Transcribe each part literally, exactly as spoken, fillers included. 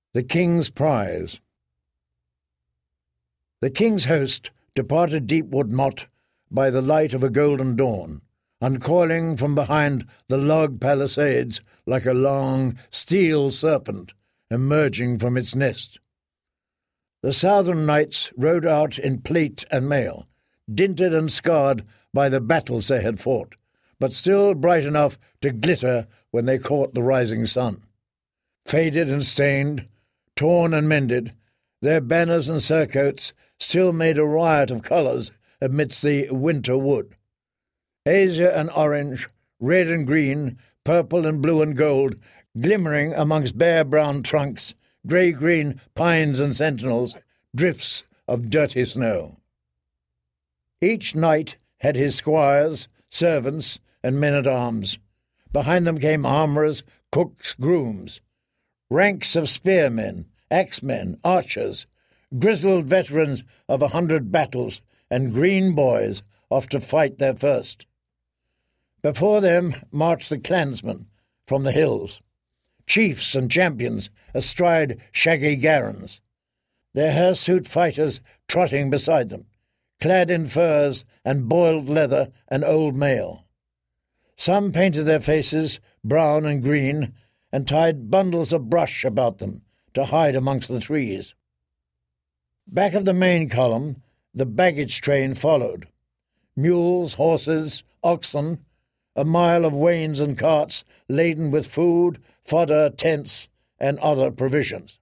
The King's Prize. The king's host departed Deepwood Motte by the light of a golden dawn, uncoiling from behind the log palisades like a long steel serpent emerging from its nest. The southern knights rode out in plate and mail, dinted and scarred by the battles they had fought, but still bright enough to glitter when they caught the rising sun. Faded and stained, torn and mended, their banners and surcoats still made a riot of colours amidst the winter wood. Azure and orange, red and green, purple and blue and gold, glimmering amongst bare brown trunks, grey-green pines and sentinels, drifts of dirty snow. Each knight had his squires, servants, and men-at-arms. Behind them came armourers, cooks, grooms. Ranks of spearmen, axemen, archers, grizzled veterans of a hundred battles, and green boys off to fight their first. Before them marched the clansmen from the hills, chiefs and champions astride shaggy garrons, their hirsute fighters trotting beside them, clad in furs and boiled leather and old mail. Some painted their faces brown and green, and tied bundles of brush about them to hide amongst the trees. Back of the main column, the baggage train followed. Mules, horses, oxen, a mile of wains and carts laden with food, fodder, tents, and other provisions.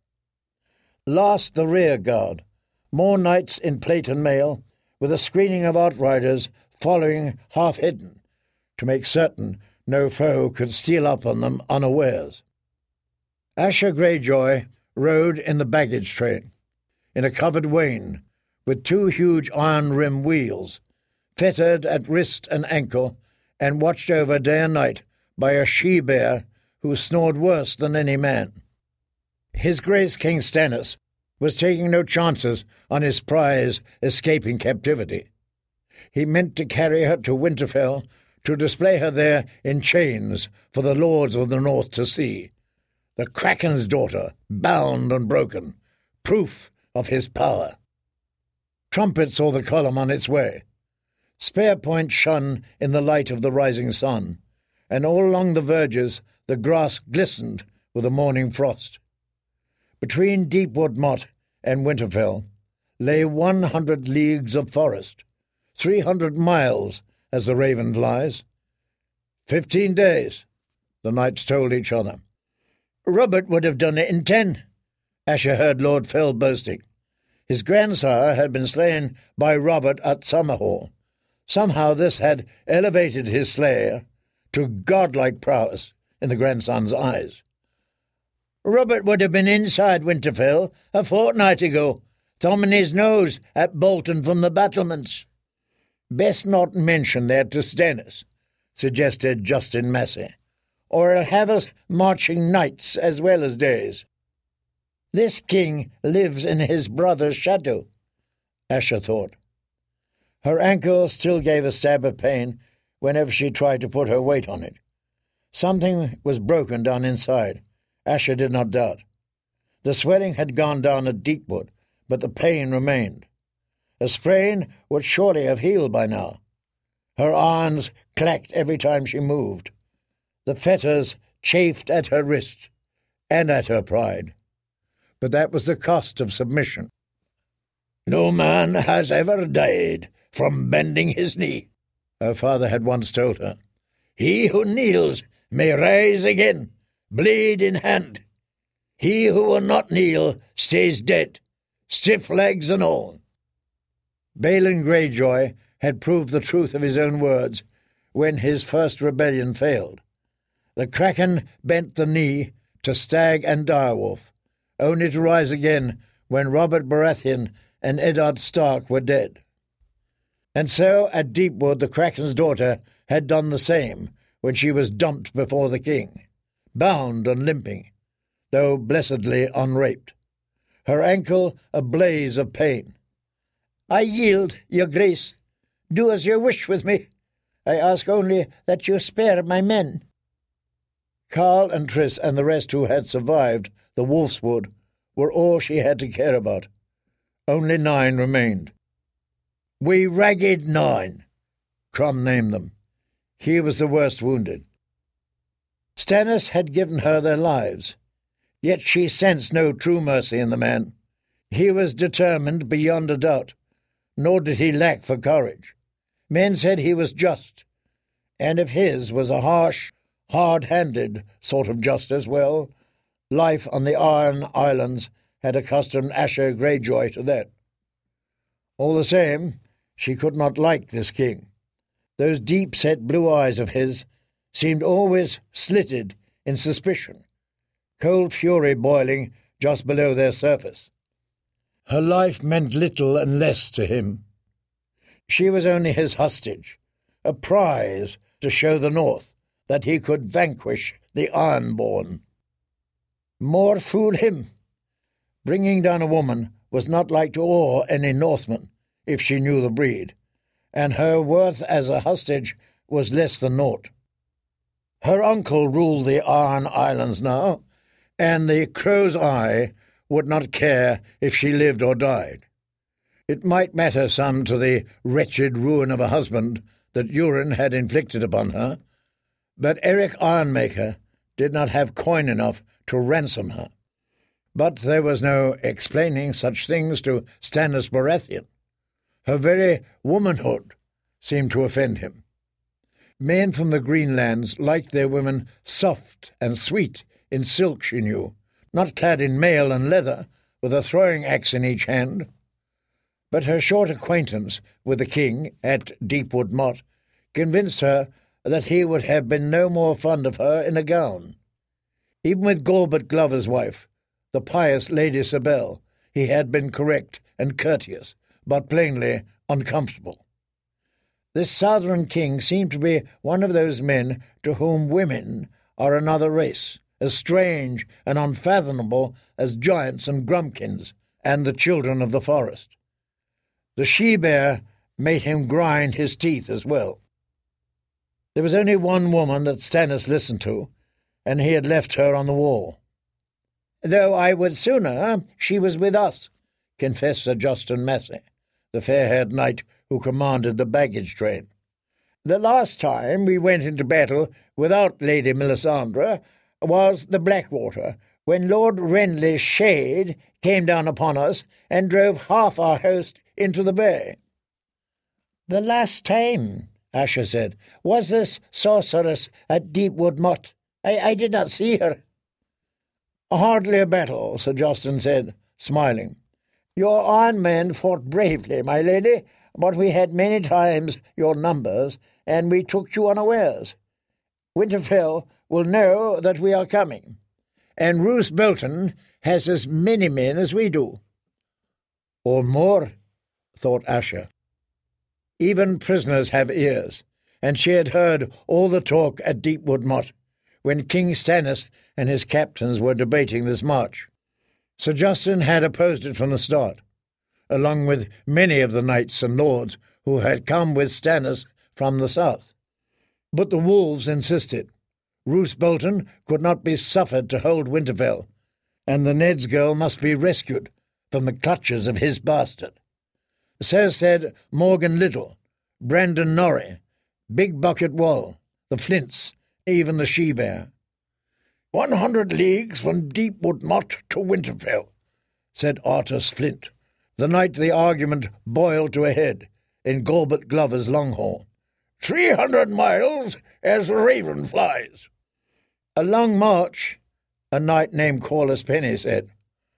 Last the rear guard, more knights in plate and mail, with a screening of outriders following half-hidden, to make certain no foe could steal up on them unawares. Asher Greyjoy rode in the baggage train, in a covered wain, with two huge iron-rim wheels, fettered at wrist and ankle, and watched over day and night by a she-bear who snored worse than any man. His Grace King Stannis was taking no chances on his prize escaping captivity. He meant to carry her to Winterfell, to display her there in chains for the lords of the north to see. The Kraken's daughter, bound and broken, proof of his power. Trumpet saw the column on its way. Spear points shone in the light of the rising sun, and all along the verges the grass glistened with the morning frost. Between Deepwood Motte and Winterfell lay one hundred leagues of forest, three hundred miles as the raven flies. Fifteen days, the knights told each other. Robert would have done it in ten, Asher heard Lord Fell boasting. His grandsire had been slain by Robert at Summerhall. Somehow this had elevated his slayer to godlike prowess in the grandson's eyes. Robert would have been inside Winterfell a fortnight ago, thumbing his nose at Bolton from the battlements. Best not mention that to Stannis, suggested Justin Massey, or he'll have us marching nights as well as days. This king lives in his brother's shadow, Asher thought. Her ankle still gave a stab of pain whenever she tried to put her weight on it. Something was broken down inside, Asher did not doubt. The swelling had gone down at Deepwood, but the pain remained. A sprain would surely have healed by now. Her arms clacked every time she moved. The fetters chafed at her wrist and at her pride. But that was the cost of submission. No man has ever died from bending his knee, her father had once told her. He who kneels may rise again, blade in hand. He who will not kneel stays dead, stiff legs and all. Balon Greyjoy had proved the truth of his own words when his first rebellion failed. The Kraken bent the knee to Stag and Direwolf, only to rise again when Robert Baratheon and Eddard Stark were dead. And so at Deepwood the Kraken's daughter had done the same when she was dumped before the king, bound and limping, though blessedly unraped, her ankle a blaze of pain. I yield, your grace. Do as you wish with me. I ask only that you spare my men. Carl and Triss and the rest who had survived the Wolf's Wood were all she had to care about. Only nine remained. "We ragged nine," Crom named them. He was the worst wounded. Stannis had given her their lives, yet she sensed no true mercy in the man. He was determined beyond a doubt, nor did he lack for courage. Men said he was just, and if his was a harsh, hard-handed sort of justice, well, life on the Iron Islands had accustomed Asher Greyjoy to that. All the same, she could not like this king. Those deep-set blue eyes of his seemed always slitted in suspicion, cold fury boiling just below their surface. Her life meant little and less to him. She was only his hostage, a prize to show the North that he could vanquish the Ironborn. More fool him. Bringing down a woman was not like to awe any Northman, if she knew the breed, and her worth as a hostage was less than naught. Her uncle ruled the Iron Islands now, and the Crow's Eye would not care if she lived or died. It might matter some to the wretched ruin of a husband that Euron had inflicted upon her, but Eric Ironmaker did not have coin enough to ransom her. But there was no explaining such things to Stannis Baratheon. Her very womanhood seemed to offend him. Men from the Greenlands liked their women soft and sweet in silk, she knew, not clad in mail and leather, with a throwing-axe in each hand. But her short acquaintance with the king at Deepwood Motte convinced her that he would have been no more fond of her in a gown. Even with Galbert Glover's wife, the pious Lady Sabelle, he had been correct and courteous, but plainly uncomfortable. This southern king seemed to be one of those men to whom women are another race, as strange and unfathomable as giants and grumpkins and the children of the forest. The she-bear made him grind his teeth as well. There was only one woman that Stannis listened to, and he had left her on the wall. "Though I would sooner she was with us," confessed Sir Justin Massey, the fair-haired knight who commanded the baggage train. "The last time we went into battle without Lady Melisandre was the Blackwater, when Lord Renly's shade came down upon us and drove half our host into the bay." "The last time," Asher said, "was this sorceress at Deepwood Motte. I, I did not see her." "Hardly a battle," Sir Justin said, smiling. "Your iron men fought bravely, my lady, but we had many times your numbers, and we took you unawares. Winterfell will know that we are coming, and Roose Bolton has as many men as we do." "Or more," thought Asher. Even prisoners have ears, and she had heard all the talk at Deepwood Motte, when King Stannis and his captains were debating this march. Sir Justin had opposed it from the start, along with many of the knights and lords who had come with Stannis from the south. But the wolves insisted. Roose Bolton could not be suffered to hold Winterfell, and the Ned's girl must be rescued from the clutches of his bastard. So said Morgan Little, Brandon Norrie, Big Bucket Wall, the Flints, even the she-bear. "One hundred leagues from Deepwood Motte to Winterfell," said Artus Flint, the night the argument boiled to a head in Galbert Glover's Longhorn. Three hundred miles as the raven flies." "A long march," a knight named Corlys Penny said.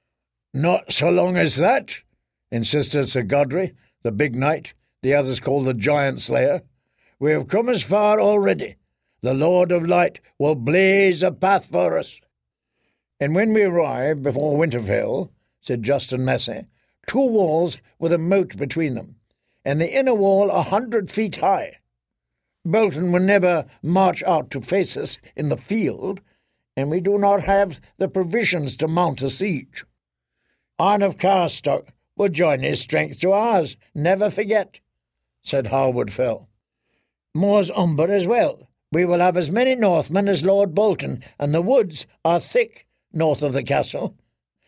"Not so long as that," insisted Sir Godry, the big knight, the others called the Giant Slayer. "We have come as far already. The Lord of Light will blaze a path for us." "And when we arrive before Winterfell," said Justin Massey, "two walls with a moat between them, and the inner wall a hundred feet high. Bolton will never march out to face us in the field, and we do not have the provisions to mount a siege. Arn of Carstock will join his strength to ours, never forget," said Harwood Fell. "Moore's Umber as well. We will have as many Northmen as Lord Bolton, and the woods are thick north of the castle.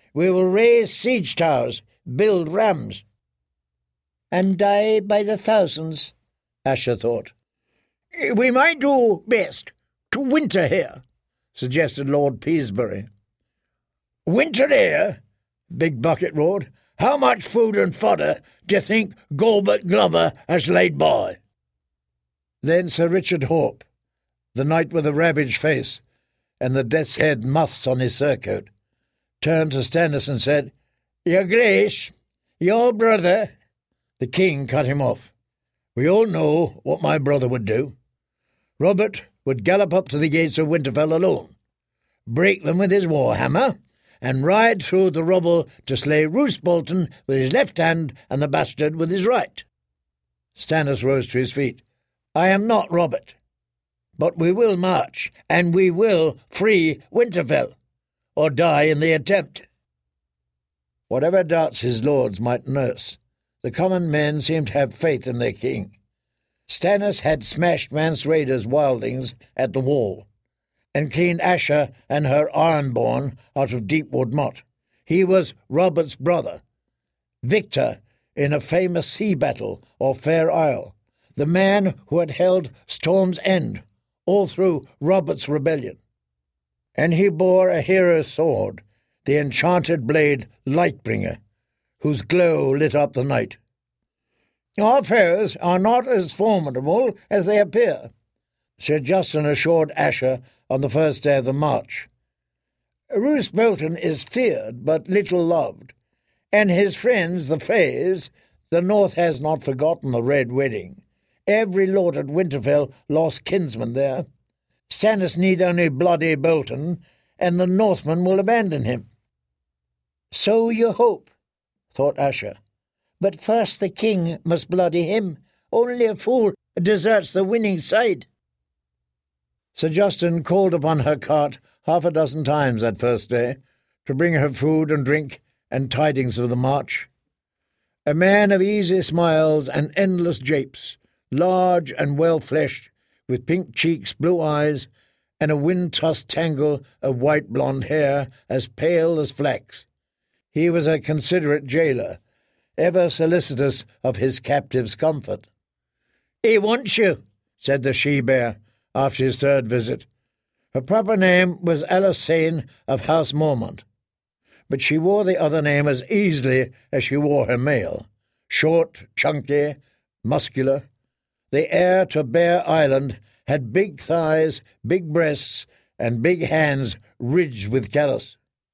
We will raise siege towers, build rams. And die by the thousands, Asher thought. We might do best to winter here, suggested Lord Peasbury. Winter here? Big Bucket roared. How much food and fodder do you think Galbert Glover has laid by? Then Sir Richard Horpe, the knight with the ravaged face and the death's head muffs on his surcoat, turned to Stannis and said, Your Grace, your brother. The king cut him off. We all know what my brother would do. Robert would gallop up to the gates of Winterfell alone, break them with his war-hammer, and ride through the rubble to slay Roose Bolton with his left hand and the bastard with his right. Stannis rose to his feet. I am not Robert, but we will march, and we will free Winterfell, or die in the attempt. Whatever doubts his lords might nurse, the common men seemed to have faith in their king. Stannis had smashed Mance Rayder's wildlings at the wall, and cleaned Asher and her Ironborn out of Deepwood Motte. He was Robert's brother, victor in a famous sea battle off Fair Isle, the man who had held Storm's End all through Robert's rebellion. And he bore a hero's sword, the enchanted blade Lightbringer, whose glow lit up the night. Our foes are not as formidable as they appear, Sir Justin assured Asher on the first day of the march. Roose Bolton is feared but little loved, and his friends, the Freys, the North has not forgotten the Red Wedding. Every lord at Winterfell lost kinsmen there. Stannis need only bloody Bolton, and the Northmen will abandon him. So you hope, thought Asher. But first the king must bloody him. Only a fool deserts the winning side. Sir Justin called upon her cart half a dozen times that first day to bring her food and drink and tidings of the march. A man of easy smiles and endless japes, large and well-fleshed, with pink cheeks, blue eyes, and a wind-tossed tangle of white blonde hair as pale as flax. He was a considerate jailer, ever solicitous of his captive's comfort. "He wants you," said the she-bear after his third visit. Her proper name was Alysanne of House Mormont, but she wore the other name as easily as she wore her male, short, chunky, muscular. The heir to Bear Island had big thighs, big breasts, and big hands ridged with callus.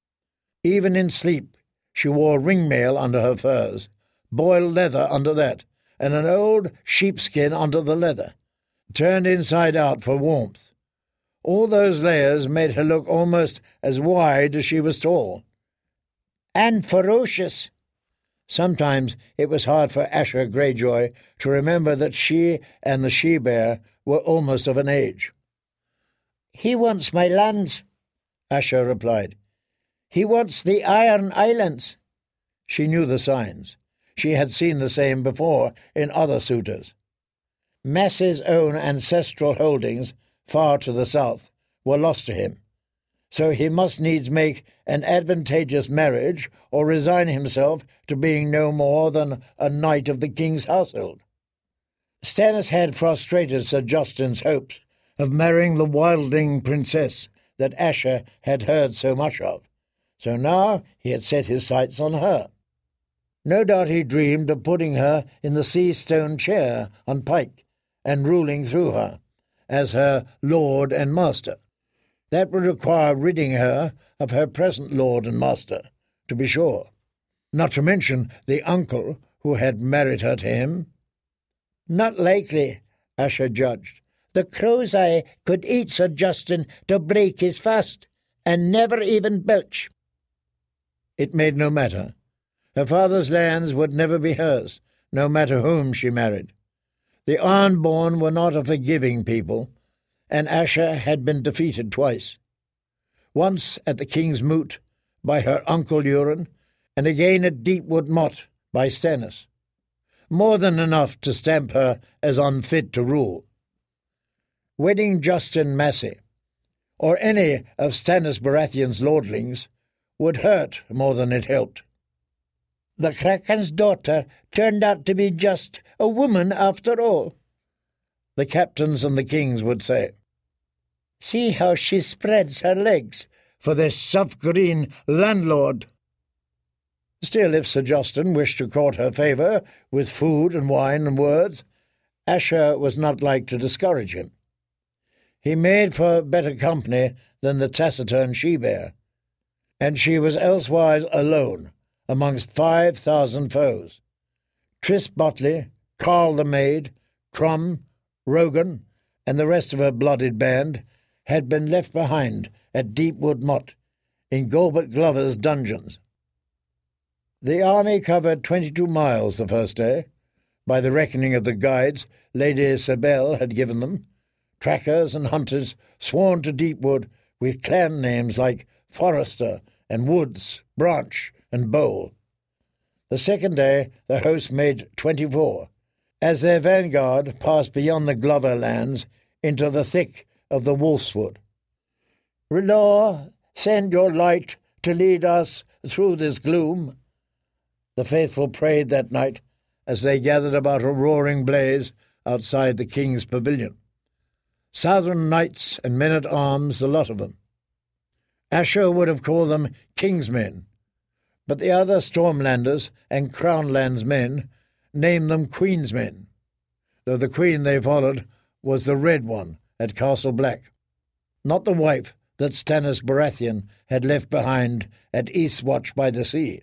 Even in sleep she wore ringmail under her furs, boiled leather under that, and an old sheepskin under the leather, turned inside out for warmth. All those layers made her look almost as wide as she was tall. And ferocious. Sometimes it was hard for Asher Greyjoy to remember that she and the she-bear were almost of an age. "He wants my lands," Asher replied. "He wants the Iron Islands." She knew the signs. She had seen the same before in other suitors. Massey's own ancestral holdings, far to the south, were lost to him, so he must needs make an advantageous marriage or resign himself to being no more than a knight of the king's household. Stannis had frustrated Sir Justin's hopes of marrying the wildling princess that Asher had heard so much of, so now he had set his sights on her. No doubt he dreamed of putting her in the sea-stone chair on Pike and ruling through her, as her lord and master. That would require ridding her of her present lord and master, to be sure, not to mention the uncle who had married her to him. Not likely, Asher judged. The crow's eye could eat Sir Justin to break his fast, and never even belch. It made no matter. Her father's lands would never be hers, no matter whom she married. The Ironborn were not a forgiving people, and Asher had been defeated twice. Once at the King's Moot by her uncle Euron, and again at Deepwood Motte by Stannis. More than enough to stamp her as unfit to rule. Wedding Justin Massey, or any of Stannis Baratheon's lordlings, would hurt more than it helped. The Kraken's daughter turned out to be just a woman after all, the captains and the kings would say. See how she spreads her legs for this soft green landlord. Still, if Sir Justin wished to court her favour with food and wine and words, Asher was not like to discourage him. He made for better company than the taciturn she-bear, and she was elsewise alone amongst five thousand foes. Tris Botley, Carl the Maid, Crum, Rogan, and the rest of her blooded band had been left behind at Deepwood Motte, in Galbert Glover's dungeons. The army covered twenty-two miles the first day, by the reckoning of the guides Lady Isabel had given them, trackers and hunters sworn to Deepwood with clan names like Forrester and Woods, Branch and Bowl. The second day the host made twenty-four, as their vanguard passed beyond the Glover lands into the thick of the Wolfswood. Lord, send your light to lead us through this gloom, the faithful prayed that night as they gathered about a roaring blaze outside the king's pavilion. Southern knights and men-at-arms, the lot of them. Asher would have called them king's men, but the other Stormlanders and Crownlands men named them queen's men, though the queen they followed was the Red One at Castle Black, not the wife that Stannis Baratheon had left behind at Eastwatch by the sea.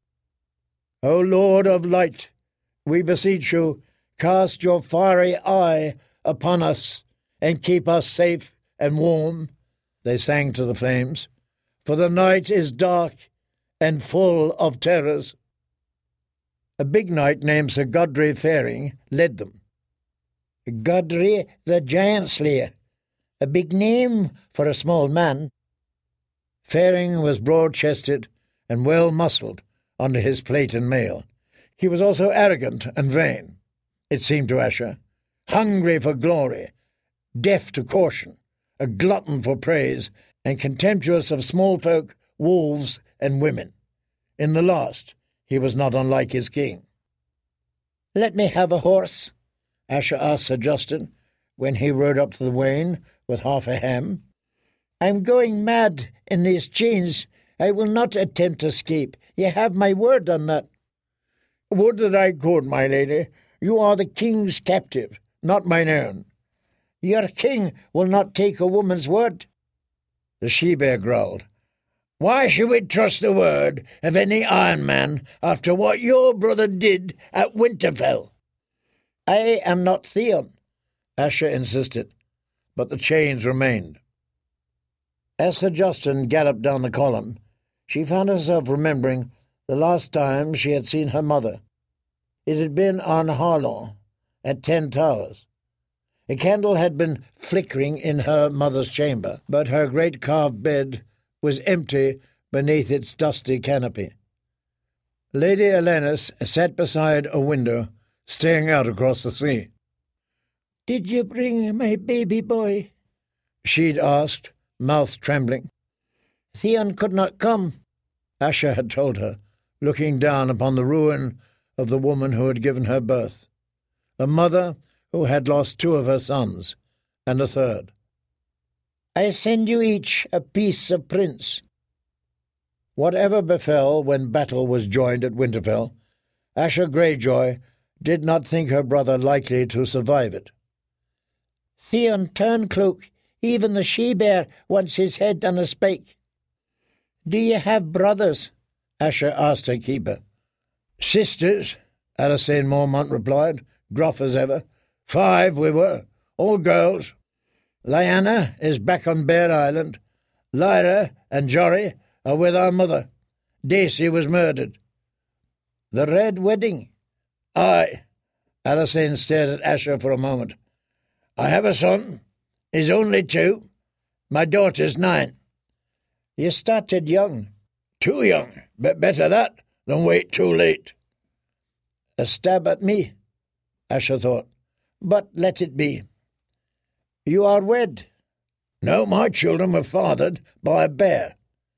O Lord of Light, we beseech you, cast your fiery eye upon us and keep us safe and warm, they sang to the flames, for the night is dark and full of terrors. A big knight named Sir Godry Faring led them. Godry the Giant Slayer, a big name for a small man. Faring was broad-chested and well-muscled under his plate and mail. He was also arrogant and vain, it seemed to Asher, hungry for glory, deaf to caution, a glutton for praise, and contemptuous of small folk, wolves, and women. In the last, he was not unlike his king. "Let me have a horse," Asher asked Sir Justin, when he rode up to the wain with half a ham. "I'm going mad in these chains. I will not attempt to escape. You have my word on that." "Would that I could, my lady. You are the king's captive, not mine own." "Your king will not take a woman's word." The she-bear growled. "Why should we trust the word of any Iron Man after what your brother did at Winterfell?" "I am not Theon," Asher insisted, but the chains remained. As Sir Justin galloped down the column, she found herself remembering the last time she had seen her mother. It had been on Harlaw, at Ten Towers. A candle had been flickering in her mother's chamber, but her great carved bed was empty beneath its dusty canopy. Lady Olennis sat beside a window, staring out across the sea. "Did you bring my baby boy?" she'd asked, mouth trembling. "Theon could not come," Asher had told her, looking down upon the ruin of the woman who had given her birth, a mother who had lost two of her sons, and a third. "I send you each a piece of prince." Whatever befell when battle was joined at Winterfell, Asher Greyjoy did not think her brother likely to survive it. "Theon Turncloak, even the she-bear wants his head on a spike." "Do you have brothers?" Asher asked her keeper. "Sisters," Alysanne Mormont replied, gruff as ever. "Five we were, all girls. Lyanna is back on Bear Island. Lyra and Jory are with our mother. Daisy was murdered." "The Red Wedding?" "Aye." Alysanne stared at Asher for a moment. "I have a son. He's only two. My daughter's nine." "You started young." "Too young, but better that than wait too late." "A stab at me," Asher thought, "but let it be. You are wed?" "No, my children were fathered by a bear."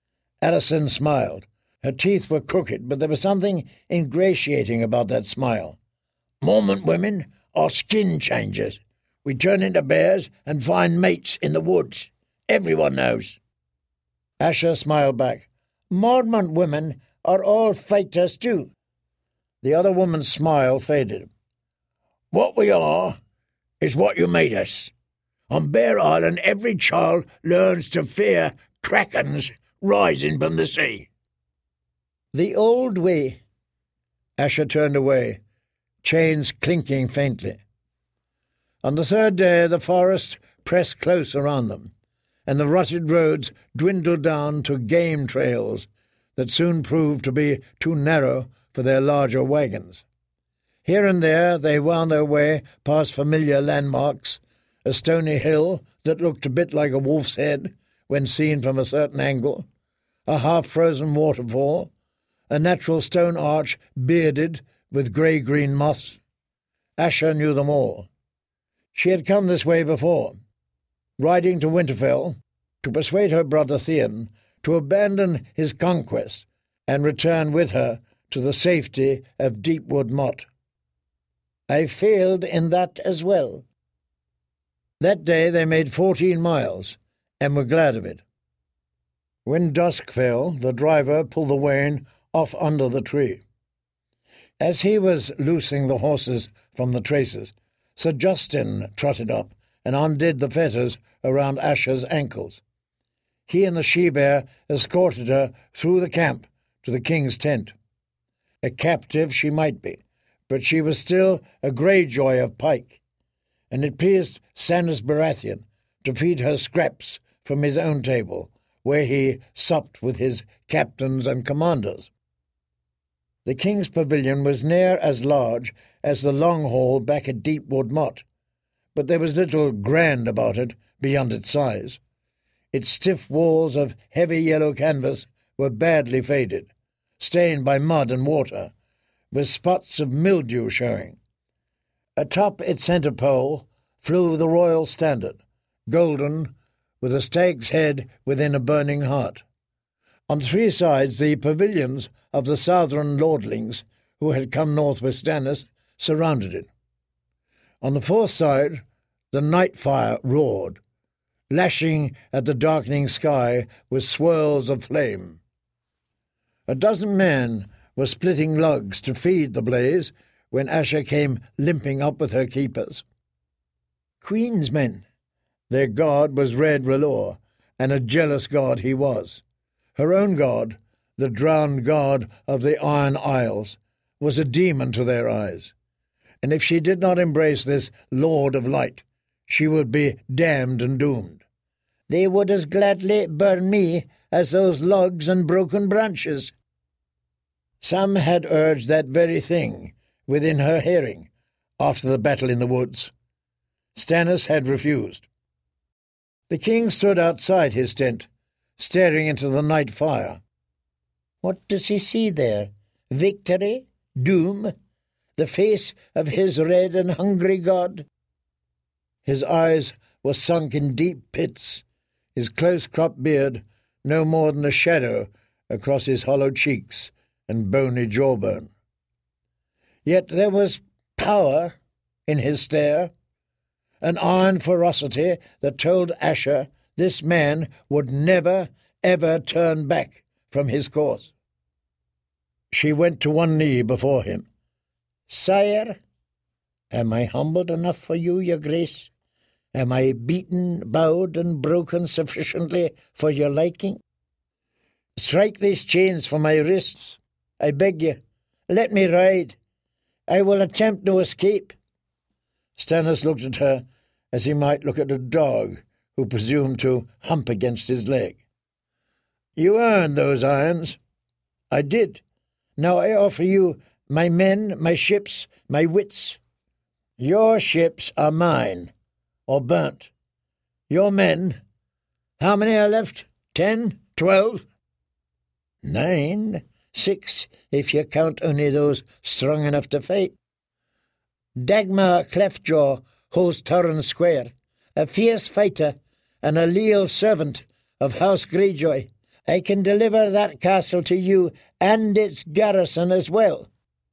Alison smiled. Her teeth were crooked, but there was something ingratiating about that smile. Mormon women are skin changers. We turn into bears and find mates in the woods. Everyone knows. Asher smiled back. Mormon women are all fighters too. The other woman's smile faded. What we are is what you made us. On Bear Island, every child learns to fear krakens rising from the sea. The old way. Asher turned away, chains clinking faintly. On the third day, the forest pressed close around them, and the rutted roads dwindled down to game trails that soon proved to be too narrow for their larger wagons. Here and there they wound their way past familiar landmarks, a stony hill that looked a bit like a wolf's head when seen from a certain angle, a half-frozen waterfall, a natural stone arch bearded with grey-green moss. Asher knew them all. She had come this way before, riding to Winterfell to persuade her brother Theon to abandon his conquest and return with her to the safety of Deepwood Motte. I failed in that as well. That day they made fourteen miles, and were glad of it. When dusk fell, the driver pulled the wain off under the tree. As he was loosing the horses from the traces, Sir Justin trotted up and undid the fetters around Asher's ankles. He and the she-bear escorted her through the camp to the king's tent. A captive she might be, but she was still a Greyjoy of Pike, and it pleased Stannis Baratheon to feed her scraps from his own table, where he supped with his captains and commanders. The king's pavilion was near as large as the long hall back at Deepwood Motte, but there was little grand about it beyond its size. Its stiff walls of heavy yellow canvas were badly faded, stained by mud and water, with spots of mildew showing. Atop its centre pole flew the royal standard, golden, with a stag's head within a burning heart. On three sides the pavilions of the southern lordlings who had come north with Stannis surrounded it. On the fourth side the night fire roared, lashing at the darkening sky with swirls of flame. A dozen men were splitting logs to feed the blaze when Asher came limping up with her keepers. Queen's men. Their god was Red R'hllor, and a jealous god he was. Her own god, the drowned god of the Iron Isles, was a demon to their eyes, and if she did not embrace this Lord of Light, she would be damned and doomed. They would as gladly burn me as those logs and broken branches. Some had urged that very thing within her hearing after the battle in the woods. Stannis had refused. The king stood outside his tent, staring into the night fire. What does he see there? Victory? Doom? The face of his red and hungry god? His eyes were sunk in deep pits, his close-cropped beard no more than a shadow across his hollow cheeks and bony jawbone. Yet there was power in his stare, an iron ferocity that told Asher this man would never, ever turn back from his course. She went to one knee before him. "Sire, am I humbled enough for you, your grace? Am I beaten, bowed, and broken sufficiently for your liking? Strike these chains from my wrists, I beg you. Let me ride. I will attempt no escape." Stannis looked at her as he might look at a dog who presumed to hump against his leg. "You earned those irons." "I did. Now I offer you my men, my ships, my wits." "Your ships are mine, or burnt. Your men, how many are left? Ten? Twelve?" "Nine. Six, if you count only those strong enough to fight. Dagmar Cleftjaw holds Torrhen Square, a fierce fighter and a leal servant of House Greyjoy, I can deliver that castle to you and its garrison as well."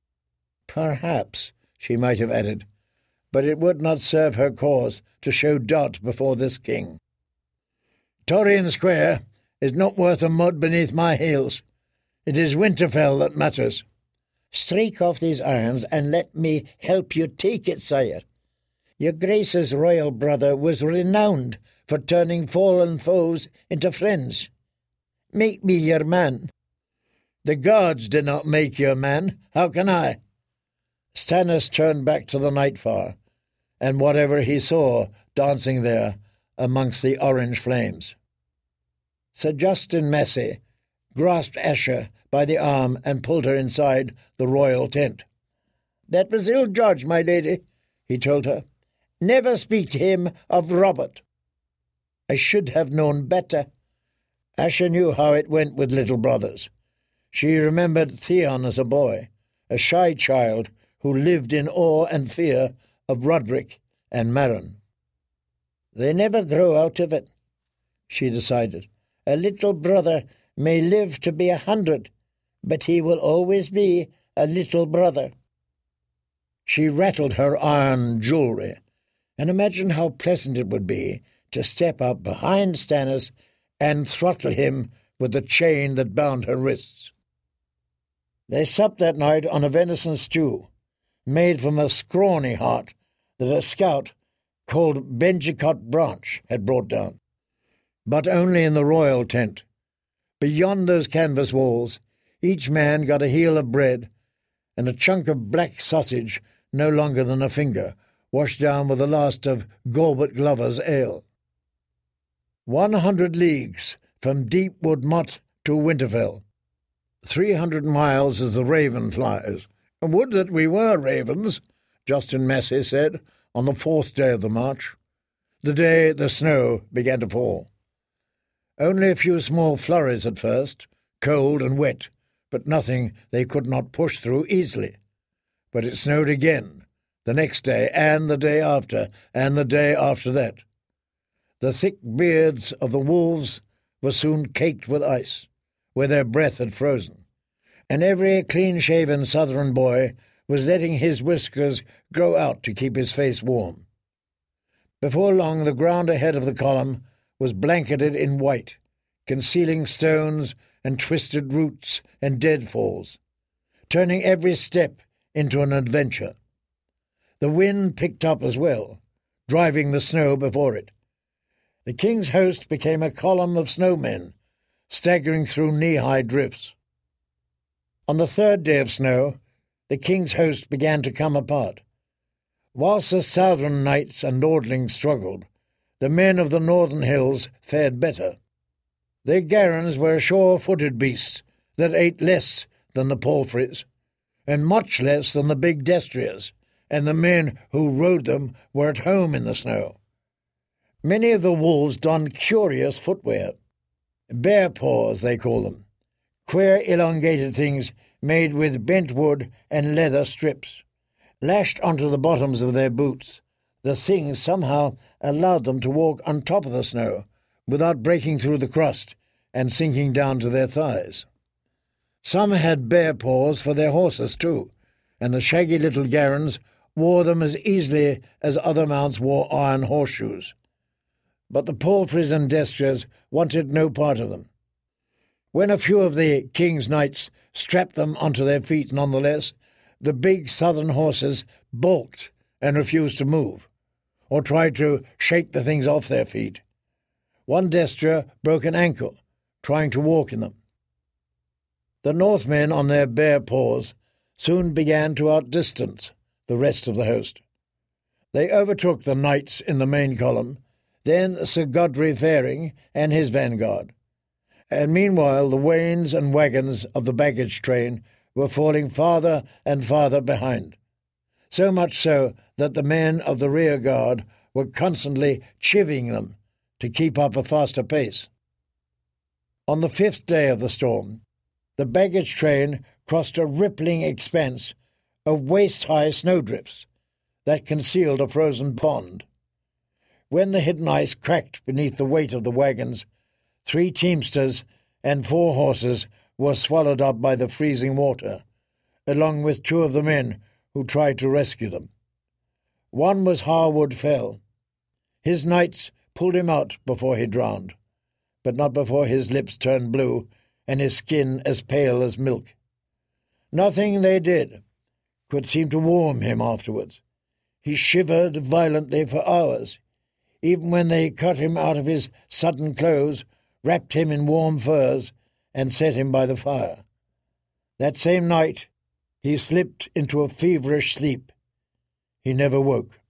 Perhaps, she might have added, but it would not serve her cause to show doubt before this king. "Torrhen Square is not worth a mud beneath my heels. It is Winterfell that matters." "Strike off these irons and let me help you take it, sire. Your Grace's royal brother was renowned for turning fallen foes into friends. Make me your man." "The gods did not make you a man. How can I?" Stannis turned back to the Nightfire, and whatever he saw dancing there amongst the orange flames. Sir Justin Massey grasped Asher by the arm and pulled her inside the royal tent. "That was ill-judged, my lady," he told her. "Never speak to him of Robert." "I should have known better." Asher knew how it went with little brothers. She remembered Theon as a boy, a shy child who lived in awe and fear of Roderick and Meryn. "They never grow out of it," she decided. "A little brother may live to be a hundred, but he will always be a little brother." She rattled her iron jewellery and imagined how pleasant it would be to step up behind Stannis and throttle him with the chain that bound her wrists. They supped that night on a venison stew, made from a scrawny heart that a scout called Benjicot Branch had brought down. But only in the royal tent. Beyond those canvas walls, each man got a heel of bread and a chunk of black sausage no longer than a finger, washed down with the last of Gorbert Glover's ale. One hundred leagues from Deepwood Motte to Winterfell. Three hundred miles as the raven flies. "Would that we were ravens," Justin Massey said on the fourth day of the march, the day the snow began to fall. Only a few small flurries at first, cold and wet, but nothing they could not push through easily. But it snowed again, the next day, and the day after, and the day after that. The thick beards of the wolves were soon caked with ice, where their breath had frozen, and every clean-shaven southern boy was letting his whiskers grow out to keep his face warm. Before long the ground ahead of the column was blanketed in white, concealing stones and twisted roots and deadfalls, turning every step into an adventure. The wind picked up as well, driving the snow before it. The king's host became a column of snowmen, staggering through knee-high drifts. On the third day of snow, the king's host began to come apart. Whilst the southern knights and lordlings struggled, the men of the northern hills fared better. Their garrons were sure-footed beasts that ate less than the palfreys, and much less than the big destriers, and the men who rode them were at home in the snow. Many of the wolves donned curious footwear. Bear paws, they call them, queer elongated things made with bent wood and leather strips. Lashed onto the bottoms of their boots, the things somehow allowed them to walk on top of the snow without breaking through the crust and sinking down to their thighs. Some had bear paws for their horses too, and the shaggy little garrons wore them as easily as other mounts wore iron horseshoes. But the palfreys and destriers wanted no part of them. When a few of the king's knights strapped them onto their feet nonetheless, the big southern horses balked and refused to move, or tried to shake the things off their feet. One destrier broke an ankle, trying to walk in them. The Northmen on their bare paws soon began to outdistance the rest of the host. They overtook the knights in the main column, then Sir Godfrey Faring and his vanguard, and meanwhile the wains and wagons of the baggage train were falling farther and farther behind, so much so that the men of the rear guard were constantly chivying them to keep up a faster pace. On the fifth day of the storm, the baggage train crossed a rippling expanse of waist-high snowdrifts that concealed a frozen pond. When the hidden ice cracked beneath the weight of the wagons, three teamsters and four horses were swallowed up by the freezing water, along with two of the men who tried to rescue them. One was Harwood Fell. His knights pulled him out before he drowned, but not before his lips turned blue and his skin as pale as milk. Nothing they did could seem to warm him afterwards. He shivered violently for hours, even when they cut him out of his sodden clothes, wrapped him in warm furs, and set him by the fire. That same night he slipped into a feverish sleep. He never woke.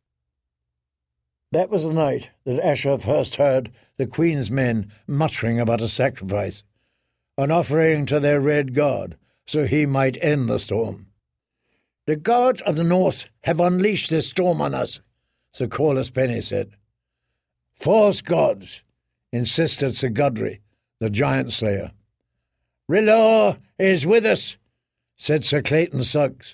That was the night that Asher first heard the Queen's men muttering about a sacrifice, an offering to their red god, so he might end the storm. "The gods of the north have unleashed this storm on us," Sir Corlys Penny said. "False gods," insisted Sir Gudry, the giant slayer. "R'hllor is with us," said Sir Clayton Suggs.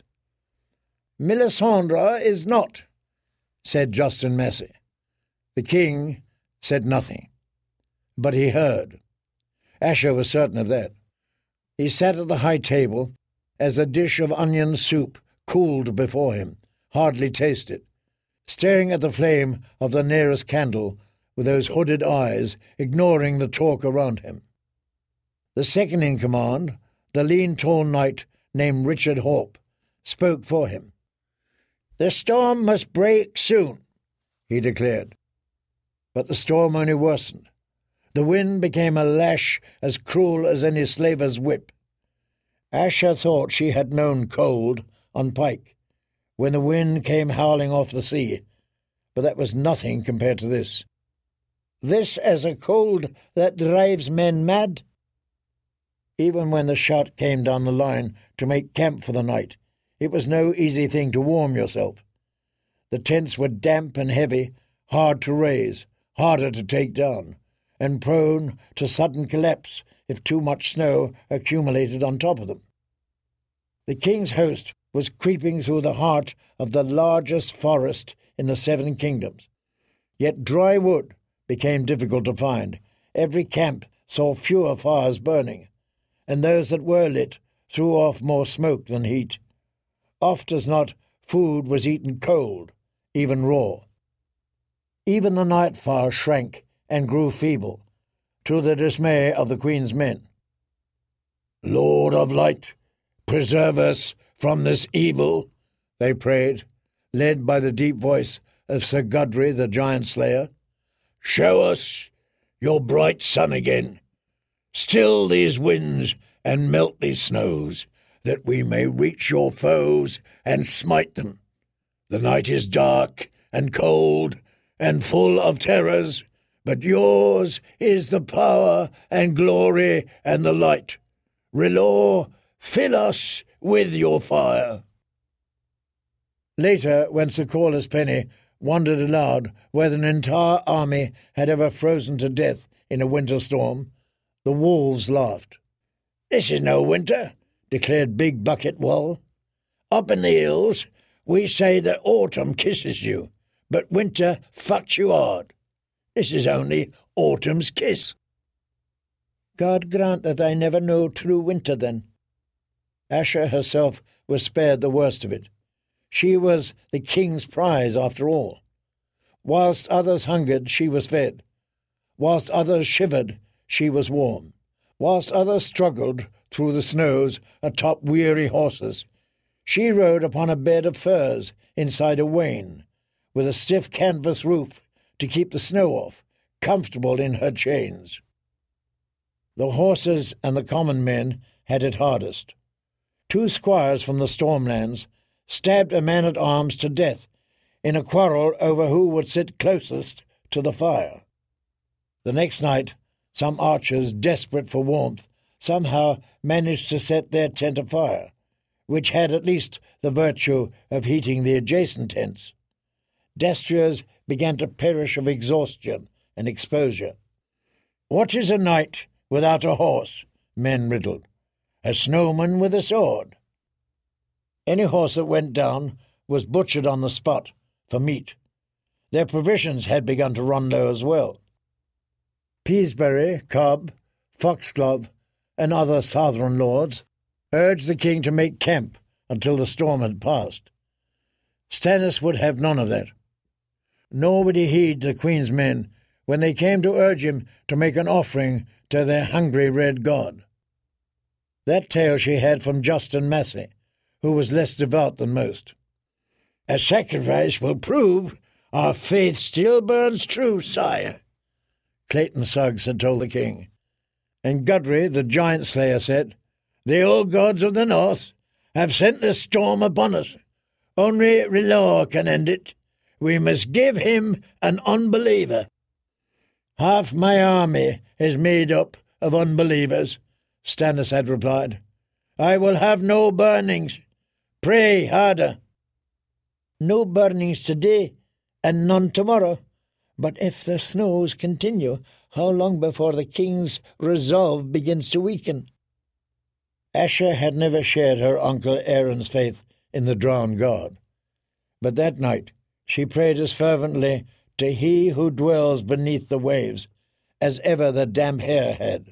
"Melisandre is not," said Justin Massey. The king said nothing, but he heard. Asher was certain of that. He sat at the high table as a dish of onion soup cooled before him, hardly tasted, staring at the flame of the nearest candle with those hooded eyes, ignoring the talk around him. The second in command, the lean, tall knight named Richard Hawpe, spoke for him. "The storm must break soon," he declared. But the storm only worsened. The wind became a lash as cruel as any slaver's whip. Asher thought she had known cold on Pike, when the wind came howling off the sea, but that was nothing compared to this. "This as a cold that drives men mad?" Even when the shout came down the line to make camp for the night, it was no easy thing to warm yourself. The tents were damp and heavy, hard to raise, harder to take down, and prone to sudden collapse if too much snow accumulated on top of them. The king's host was creeping through the heart of the largest forest in the Seven Kingdoms. Yet dry wood became difficult to find. Every camp saw fewer fires burning, and those that were lit threw off more smoke than heat. Oft as not, food was eaten cold, even raw. Even the night fire shrank and grew feeble, to the dismay of the Queen's men. "Lord of light, preserve us from this evil," they prayed, led by the deep voice of Sir Gudry the giant slayer. "Show us your bright sun again. Still these winds and melt these snows, that we may reach your foes and smite them. The night is dark and cold and full of terrors, but yours is the power and glory and the light. R'hllor, fill us with your fire." Later, when Sir Corlys Penny wondered aloud whether an entire army had ever frozen to death in a winter storm, the wolves laughed. "This is no winter," declared Big Bucket Wall. "Up in the hills, we say that autumn kisses you, but winter fucks you hard. This is only autumn's kiss." "God grant that I never know true winter, then." Asher herself was spared the worst of it. She was the king's prize, after all. Whilst others hungered, she was fed. Whilst others shivered, she was warm. Whilst others struggled through the snows atop weary horses, she rode upon a bed of furs inside a wain, with a stiff canvas roof to keep the snow off, comfortable in her chains. The horses and the common men had it hardest. Two squires from the Stormlands stabbed a man-at-arms to death in a quarrel over who would sit closest to the fire. The next night, some archers, desperate for warmth, somehow managed to set their tent afire, which had at least the virtue of heating the adjacent tents. Destriers began to perish of exhaustion and exposure. "What is a knight without a horse?" men riddled. "A snowman with a sword." Any horse that went down was butchered on the spot for meat. Their provisions had begun to run low as well. Peasberry, cob, foxglove, and other southern lords urged the king to make camp until the storm had passed. Stannis would have none of that. Nor would he heed the queen's men when they came to urge him to make an offering to their hungry red god. That tale she had from Justin Massey, who was less devout than most. "A sacrifice will prove our faith still burns true, sire," Clayton Suggs had told the king. And Gudry, the giant slayer, said, "The old gods of the north have sent this storm upon us. Only R'hllor can end it. We must give him an unbeliever." "Half my army is made up of unbelievers," Stannis had replied. "I will have no burnings. Pray harder." "No burnings today, and none tomorrow. But if the snows continue, how long before the king's resolve begins to weaken?" Asha had never shared her uncle Aaron's faith in the drowned god. But that night she prayed as fervently to he who dwells beneath the waves as ever the damp hair had.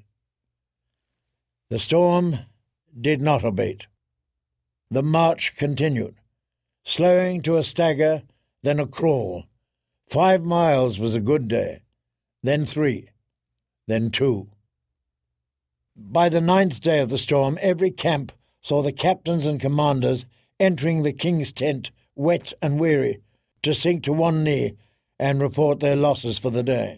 The storm did not abate. The march continued, slowing to a stagger, then a crawl. Five miles was a good day, then three, then two. By the ninth day of the storm, every camp saw the captains and commanders entering the king's tent, wet and weary, to sink to one knee and report their losses for the day.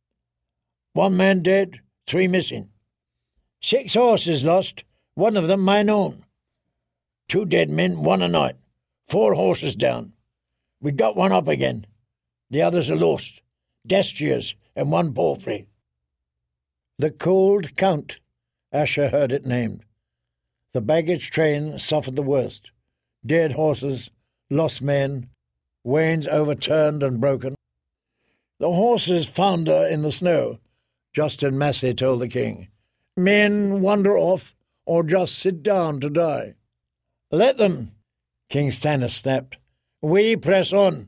"One man dead, three missing. Six horses lost, one of them mine own. Two dead men, one a night. Four horses down. We got one up again. The others are lost. Destriers and one palfrey." The Cold Count, Asher heard it named. The baggage train suffered the worst. Dead horses, lost men, wains overturned and broken. "The horses founder in the snow," Justin Massey told the king. "Men wander off or just sit down to die." "Let them," King Stannis snapped. "We press on."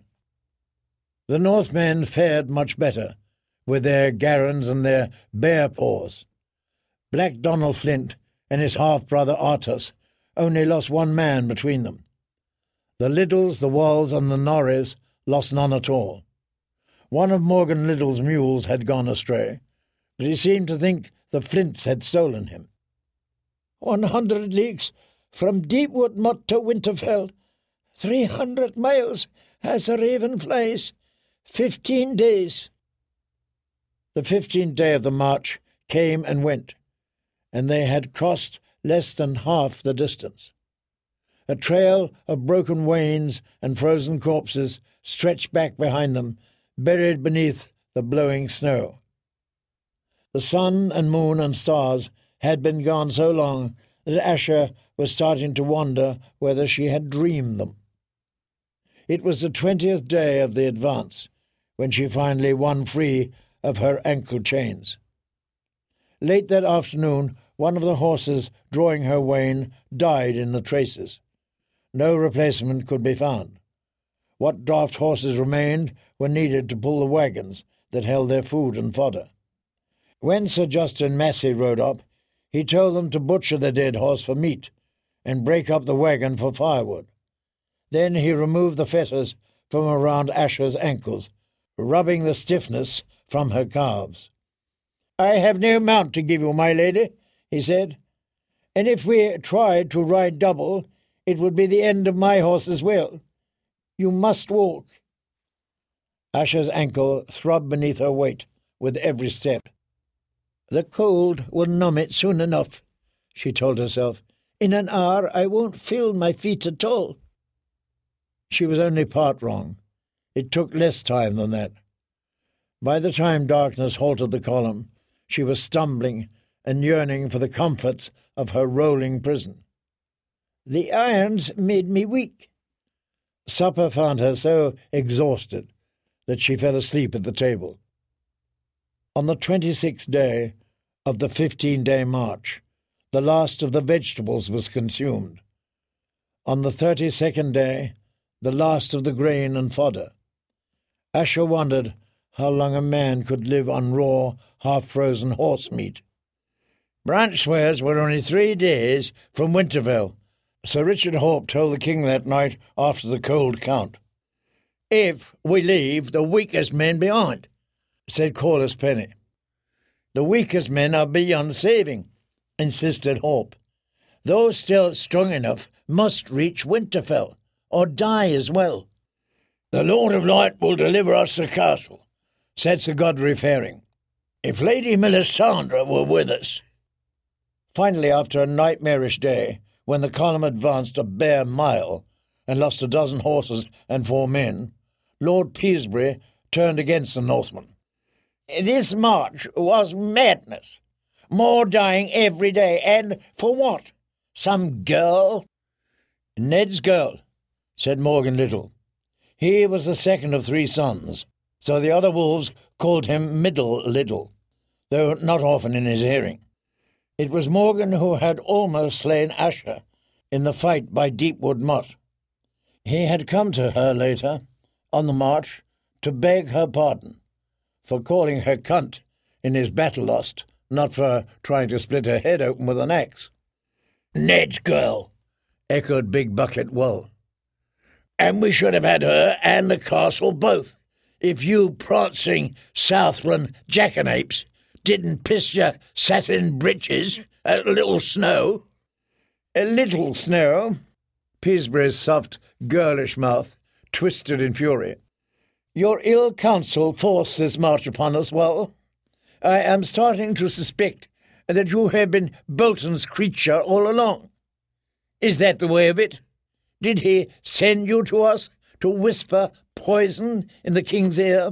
The Northmen fared much better, with their garrons and their bear paws. Black Donald Flint and his half-brother Artus only lost one man between them. The Liddles, the Walls, and the Norries lost none at all. One of Morgan Liddle's mules had gone astray, but he seemed to think the Flints had stolen him. "One hundred leagues from Deepwood Mott to Winterfell, three hundred miles as a raven flies, fifteen days." The fifteenth day of the march came and went, and they had crossed less than half the distance. A trail of broken wains and frozen corpses stretched back behind them, buried beneath the blowing snow. The sun and moon and stars had been gone so long that Asha was starting to wonder whether she had dreamed them. It was the twentieth day of the advance when she finally won free of her ankle chains. Late that afternoon, one of the horses drawing her wain died in the traces. No replacement could be found. What draft horses remained were needed to pull the wagons that held their food and fodder. When Sir Justin Massey rode up, he told them to butcher the dead horse for meat and break up the wagon for firewood. Then he removed the fetters from around Asha's ankles, rubbing the stiffness from her calves. "I have no mount to give you, my lady," he said, "and if we tried to ride double, it would be the end of my horse's will. You must walk." Asha's ankle throbbed beneath her weight with every step. "The cold will numb it soon enough," she told herself. "In an hour I won't feel my feet at all." She was only part wrong. It took less time than that. By the time darkness halted the column, she was stumbling and yearning for the comforts of her rolling prison. "The irons made me weak." Supper found her so exhausted that she fell asleep at the table. On the twenty-sixth day of the fifteen-day march, the last of the vegetables was consumed. On the thirty-second day, the last of the grain and fodder. Asha wondered how long a man could live on raw, half-frozen horse meat. Brant swears we're only three days from Winterfell. Sir Richard Hope told the king that night after the cold count. If we leave the weakest men behind, said Corlys Penny. The weakest men are beyond saving, insisted Hope. Those still strong enough must reach Winterfell, or die as well. The Lord of Light will deliver us the castle, said Sir Godfrey Faring. If Lady Melisandre were with us. Finally, after a nightmarish day, when the column advanced a bare mile and lost a dozen horses and four men, Lord Peasbury turned against the Northmen. This march was madness. More dying every day, and for what? Some girl? Ned's girl, said Morgan Little. He was the second of three sons, so the other wolves called him Middle Little, though not often in his hearing. It was Morgan who had almost slain Asher in the fight by Deepwood Motte. He had come to her later, on the march, to beg her pardon for calling her cunt in his battle lust, not for trying to split her head open with an axe. Ned's girl, echoed Big Bucket Wull. And we should have had her and the castle both, if you prancing Southland jackanapes didn't piss your satin breeches at a little snow. A little snow? Peasbury's soft, girlish mouth twisted in fury. Your ill counsel forced this march upon us, Wull. I am starting to suspect that you have been Bolton's creature all along. Is that the way of it? Did he send you to us to whisper poison in the king's ear?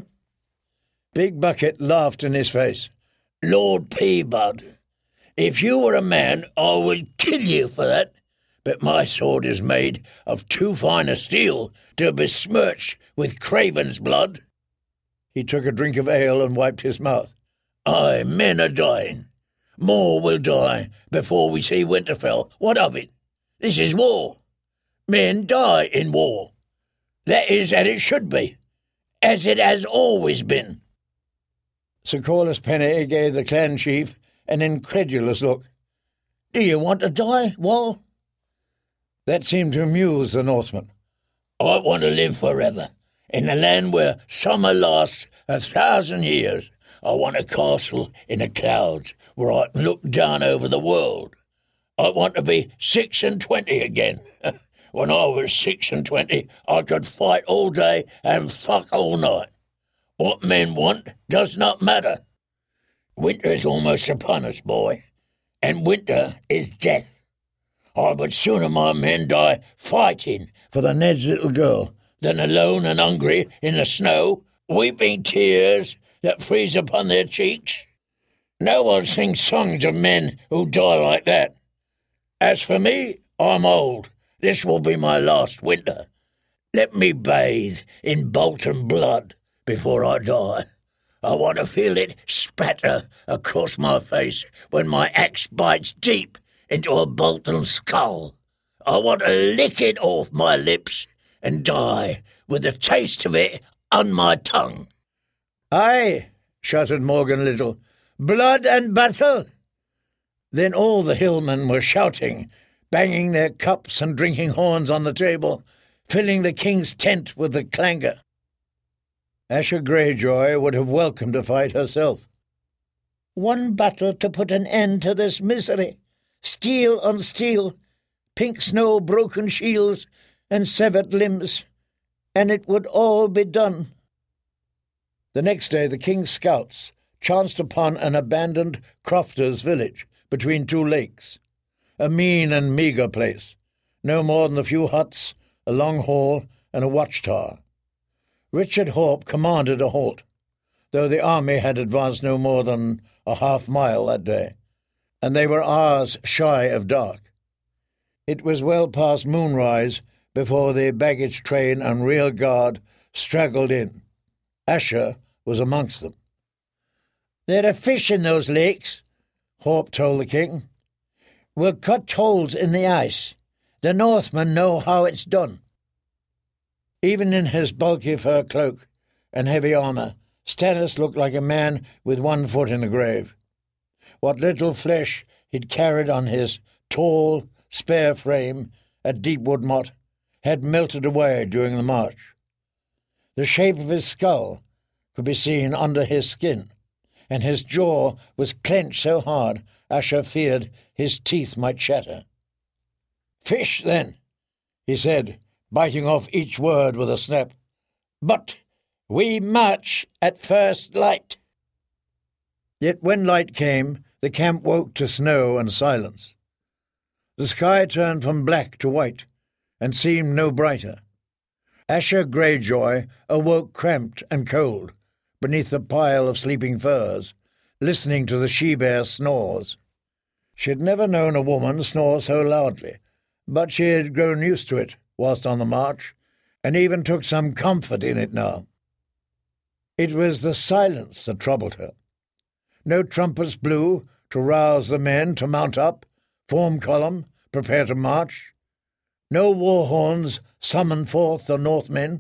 Big Bucket laughed in his face. Lord Peabod, if you were a man, I would kill you for that. But my sword is made of too fine a steel to besmirch with craven's blood. He took a drink of ale and wiped his mouth. Aye, men are dying. More will die before we see Winterfell. What of it? This is war. Men die in war. That is as it should be, as it has always been. Sir Corlys Penny gave the clan chief an incredulous look. Do you want to die, Wull? That seemed to amuse the Northman. I want to live forever, in a land where summer lasts a thousand years. I want a castle in the clouds where I can look down over the world. I want to be six and twenty again. When I was six and twenty, I could fight all day and fuck all night. What men want does not matter. Winter is almost upon us, boy, and winter is death. I would sooner my men die fighting for the Ned's little girl than alone and hungry in the snow, weeping tears that freeze upon their cheeks. No one sings songs of men who die like that. As for me, I'm old. This will be my last winter. Let me bathe in Bolton blood before I die. I want to feel it spatter across my face when my axe bites deep into a Bolton skull. I want to lick it off my lips and die with the taste of it on my tongue. Aye, shouted Morgan Little, blood and battle. Then all the hillmen were shouting, banging their cups and drinking horns on the table, filling the king's tent with the clangour. Asher Greyjoy would have welcomed a fight herself. One battle to put an end to this misery. Steel on steel, pink snow, broken shields, and severed limbs, and it would all be done. The next day the king's scouts chanced upon an abandoned crofters' village between two lakes, a mean and meagre place, no more than a few huts, a long hall, and a watchtower. Richard Hope commanded a halt, though the army had advanced no more than a half mile that day, and they were hours shy of dark. It was well past moonrise before the baggage train and rear guard straggled in. Asher was amongst them. There are fish in those lakes, Hope told the king. We'll cut holes in the ice. The Northmen know how it's done. Even in his bulky fur cloak and heavy armour, Stannis looked like a man with one foot in the grave. What little flesh he'd carried on his tall, spare frame at Deepwood Motte had melted away during the march. The shape of his skull could be seen under his skin, and his jaw was clenched so hard Asher feared his teeth might shatter. "Fish, then," he said, biting off each word with a snap. "But we march at first light." Yet when light came, the camp woke to snow and silence. The sky turned from black to white, and seemed no brighter. Asher Greyjoy awoke cramped and cold beneath the pile of sleeping furs, listening to the she-bear's snores. She had never known a woman snore so loudly, but she had grown used to it whilst on the march, and even took some comfort in it now. It was the silence that troubled her. No trumpets blew to rouse the men to mount up, form column, prepare to march. No war horns summoned forth the Northmen.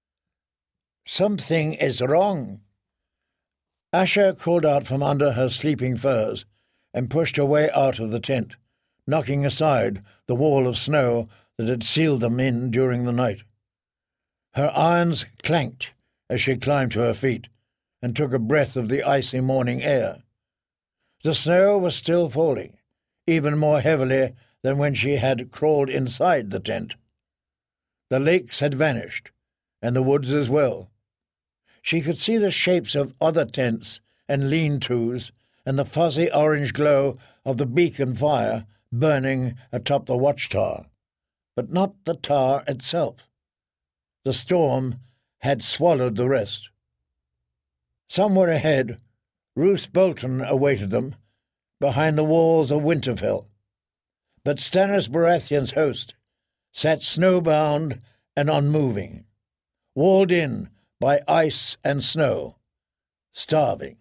"Something is wrong." Asher crawled out from under her sleeping furs and pushed her way out of the tent, knocking aside the wall of snow that had sealed them in during the night. Her irons clanked as she climbed to her feet and took a breath of the icy morning air. The snow was still falling, even more heavily than when she had crawled inside the tent. The lakes had vanished, and the woods as well. She could see the shapes of other tents and lean-tos and the fuzzy orange glow of the beacon fire burning atop the watchtower, but not the tower itself. The storm had swallowed the rest. Somewhere ahead, Roose Bolton awaited them, behind the walls of Winterfell. But Stannis Baratheon's host sat snowbound and unmoving, walled in by ice and snow, starving.